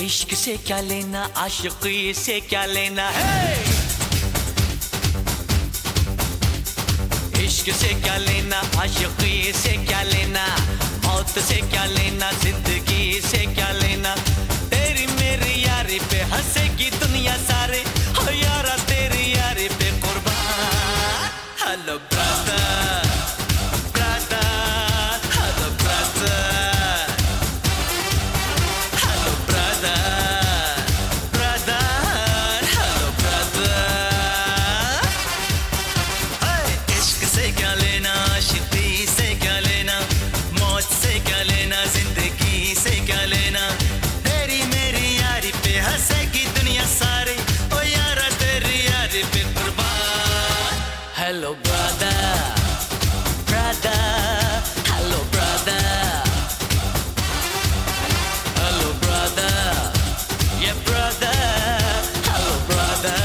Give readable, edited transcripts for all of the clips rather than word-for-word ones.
इश्क से क्या लेना, आशिकी से क्या लेना है। इश्क से क्या लेना, आशिकी से क्या लेना, मौत से क्या लेना, जिंदगी से क्या लेना। तेरी मेरी यारी पे हंसेगी दुनिया सारे, हो यारा तेरी यारी पे कुर्बान। Hello brother, hello brother, brother, hello brother, hello brother, yeah brother, hello brother.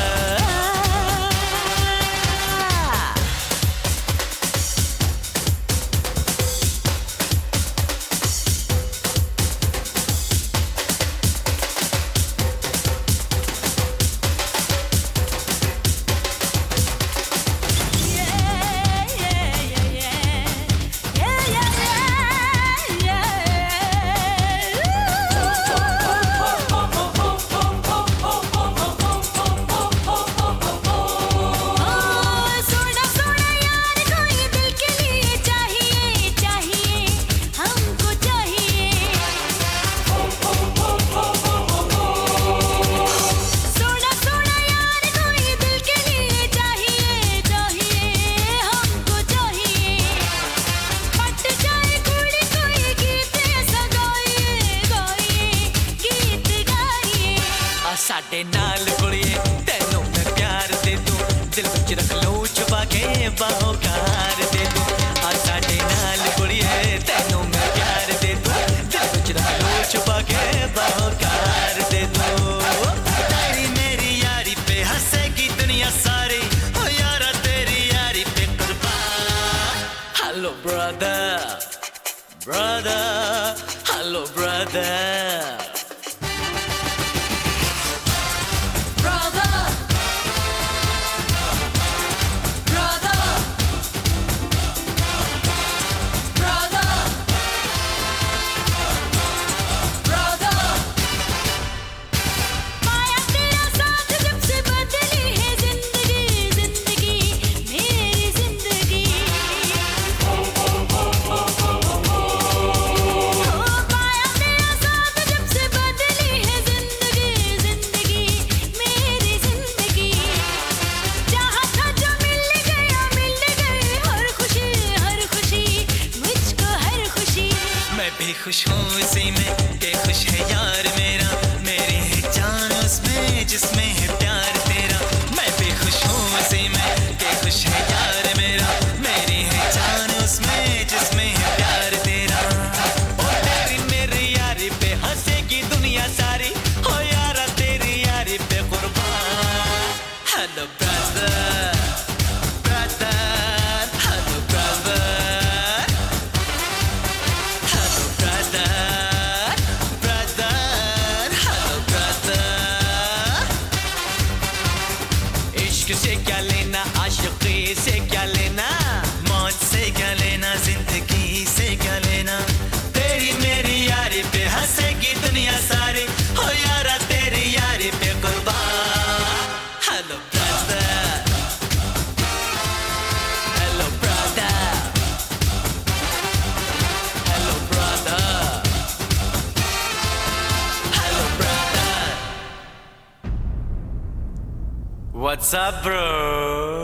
साडे नाल कुड़िए तेनों मैं प्यार दे दूं, दिल विच रख लो छुपा के बाहोकार दे दूं। आ साडे नाल कुड़िए तेनों मैं प्यार दे दूं, दिल विच रख लो छुपा के बाहोकार दे दूं। तेरी मेरी यारी पे हंसेगी दुनिया सारी, ओ यारा तेरी यारी पे कुर्बान। Hello brother, brother, hello brother. खुश हूँ इसी में के खुश है यार मेरा, मेरी है जान उसमें जिसमें है प्यार तेरा। मैं भी खुश हूँ इसी में के खुश है यार मेरा, मेरी है जान उसमें जिसमें है प्यार तेरा। ओ तेरी मेरी यारी पे हंसेगी दुनिया सारी, हो यारा तेरी यारी पे कुर्बान। Hello brother, brother, hello brother. से क्या लेना, आशिकी से क्या लेना, मौत से क्या लेना, जिंदगी से क्या लेना। तेरी मेरी यारी पे हंसेगी दुनिया सारी, हो यारा तेरी यारी पे कुर्बान। Hello brother, hello brother, hello brother, hello brother. What's up, bro?